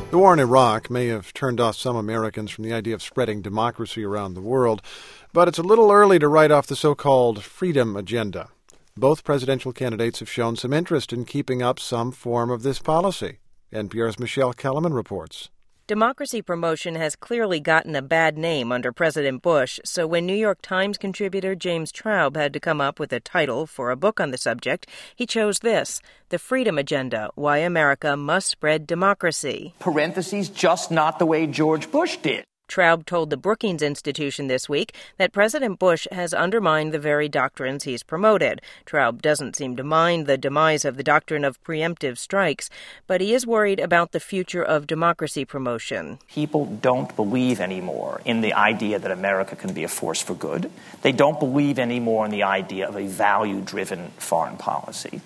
The war in Iraq may have turned off some Americans from the idea of spreading democracy around the world, but it's a little early to write off the so-called freedom agenda. Both presidential candidates have shown some interest in keeping up some form of this policy. NPR's Michelle Kellerman reports. Democracy promotion has clearly gotten a bad name under President Bush, so when New York Times contributor James Traub had to come up with a title for a book on the subject, he chose this, The Freedom Agenda, Why America Must Spread Democracy. Parentheses, just not the way George Bush did. Traub told the Brookings Institution this week that President Bush has undermined the very doctrines he's promoted. Traub doesn't seem to mind the demise of the doctrine of preemptive strikes, but he is worried about the future of democracy promotion. People don't believe anymore in the idea that America can be a force for good. They don't believe anymore in the idea of a value-driven foreign policy.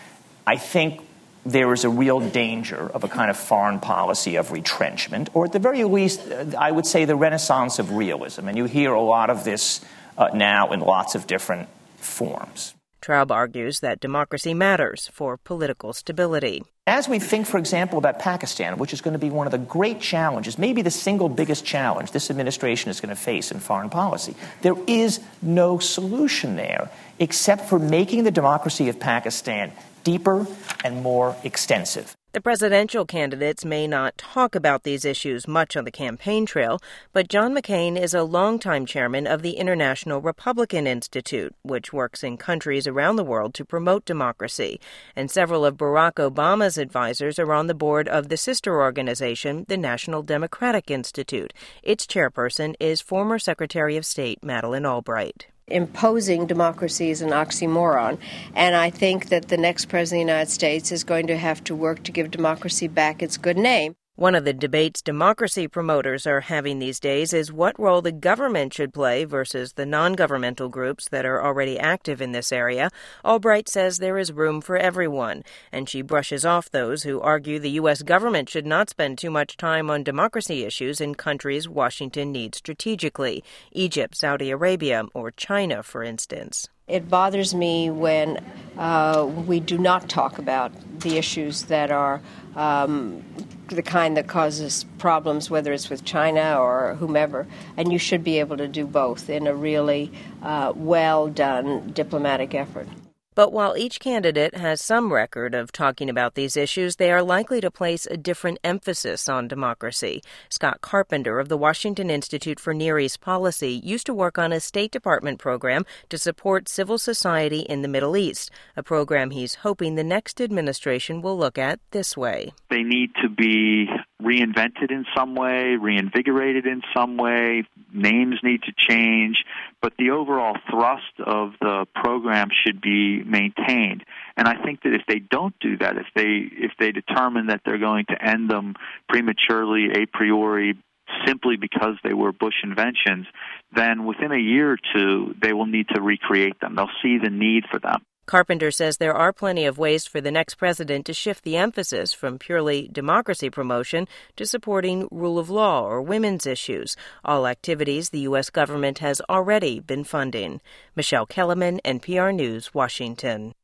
I think there is a real danger of a kind of foreign policy of retrenchment, or at the very least, I would say the renaissance of realism. And you hear a lot of this now in lots of different forms. Traub argues that democracy matters for political stability. As we think, for example, about Pakistan, which is going to be one of the great challenges, maybe the single biggest challenge this administration is going to face in foreign policy, there is no solution there except for making the democracy of Pakistan deeper and more extensive. The presidential candidates may not talk about these issues much on the campaign trail, but John McCain is a longtime chairman of the International Republican Institute, which works in countries around the world to promote democracy. And several of Barack Obama's advisors are on the board of the sister organization, the National Democratic Institute. Its chairperson is former Secretary of State Madeleine Albright. Imposing democracy is an oxymoron, and I think that the next president of the United States is going to have to work to give democracy back its good name. One of the debates democracy promoters are having these days is what role the government should play versus the non-governmental groups that are already active in this area. Albright says there is room for everyone, and she brushes off those who argue the U.S. government should not spend too much time on democracy issues in countries Washington needs strategically, Egypt, Saudi Arabia, or China, for instance. It bothers me when we do not talk about the issues that are the kind that causes problems, whether it's with China or whomever. And you should be able to do both in a really well-done diplomatic effort. But while each candidate has some record of talking about these issues, they are likely to place a different emphasis on democracy. Scott Carpenter of the Washington Institute for Near East Policy used to work on a State Department program to support civil society in the Middle East, a program he's hoping the next administration will look at this way. They need to be reinvented in some way, reinvigorated in some way, names need to change, but the overall thrust of the program should be maintained. And I think that if they don't do that, if they determine that they're going to end them prematurely, a priori, simply because they were Bush inventions, then within a year or two, they will need to recreate them. They'll see the need for them. Carpenter says there are plenty of ways for the next president to shift the emphasis from purely democracy promotion to supporting rule of law or women's issues, all activities the U.S. government has already been funding. Michelle Kellerman, NPR News, Washington.